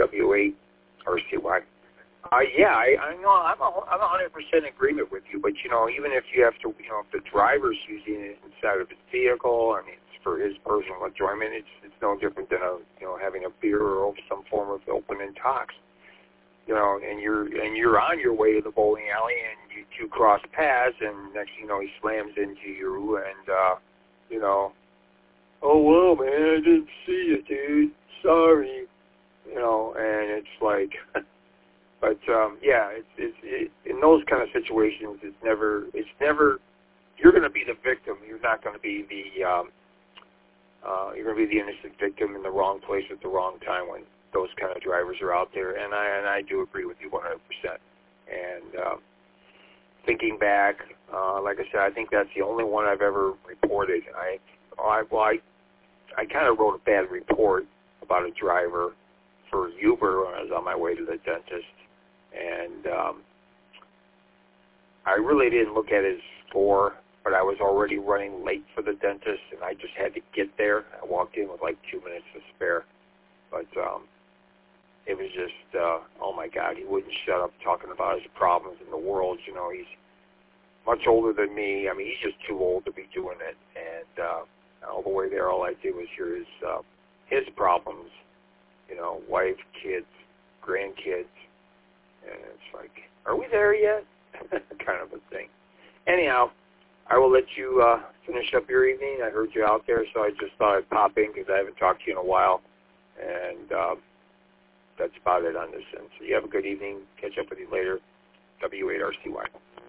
W8 RCY. Yeah, I know I'm 100% in agreement with you. But even if you have to, if the driver's using it inside of his vehicle, I mean, it's for his personal enjoyment. It's no different than having a beer or some form of open intox. And you're on your way to the bowling alley, and you two cross paths, and next thing you know, he slams into you, and oh well, man, I didn't see you, dude. Sorry, and it's like. But yeah, it's in those kind of situations, it's never. You're going to be the victim. You're not going to be the. You're going to be the innocent victim in the wrong place at the wrong time when those kind of drivers are out there. And I do agree with you 100%. And thinking back, like I said, I think that's the only one I've ever reported. I kind of wrote a bad report about a driver for Uber when I was on my way to the dentist. And I really didn't look at his score, but I was already running late for the dentist, and I just had to get there. I walked in with like 2 minutes to spare. But it was just, oh, my God, he wouldn't shut up talking about his problems in the world. He's much older than me. I mean, he's just too old to be doing it. And all the way there, all I did was hear his problems, wife, kids, grandkids. And it's like, are we there yet? Kind of a thing. Anyhow, I will let you finish up your evening. I heard you out there, so I just thought I'd pop in because I haven't talked to you in a while. And that's about it on this end. So you have a good evening. Catch up with you later. W8RCY.